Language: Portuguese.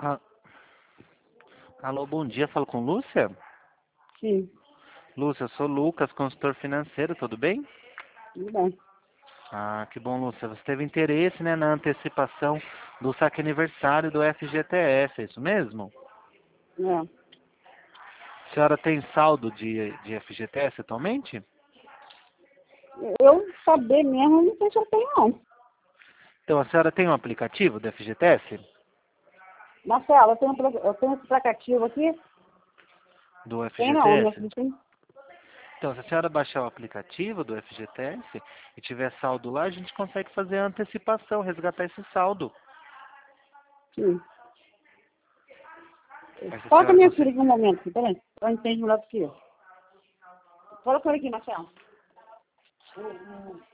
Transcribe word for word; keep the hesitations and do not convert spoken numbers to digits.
Ah, alô, bom dia, falo com Lúcia? Sim, Lúcia, eu sou Lucas, consultor financeiro, tudo bem? tudo bem. Ah, que bom, Lúcia. Você teve interesse, né, na antecipação do saque aniversário do F G T S, é isso mesmo? É. A senhora tem saldo de, de F G T S atualmente? Eu saber mesmo, não sei se eu tenho, não. Então, a senhora tem um aplicativo do F G T S? Marcelo, eu tenho, pla- eu tenho esse aplicativo aqui? Do Tem não, minha F G T S? filha tem. Então, se a senhora baixar o aplicativo do F G T S e tiver saldo lá, a gente consegue fazer a antecipação, resgatar esse saldo. Sim. Aí, se a Fala com a senhora minha filha consegue... aqui um momento, aqui, peraí. Ela entende melhor do que eu. Fala com ela aqui, Marcelo.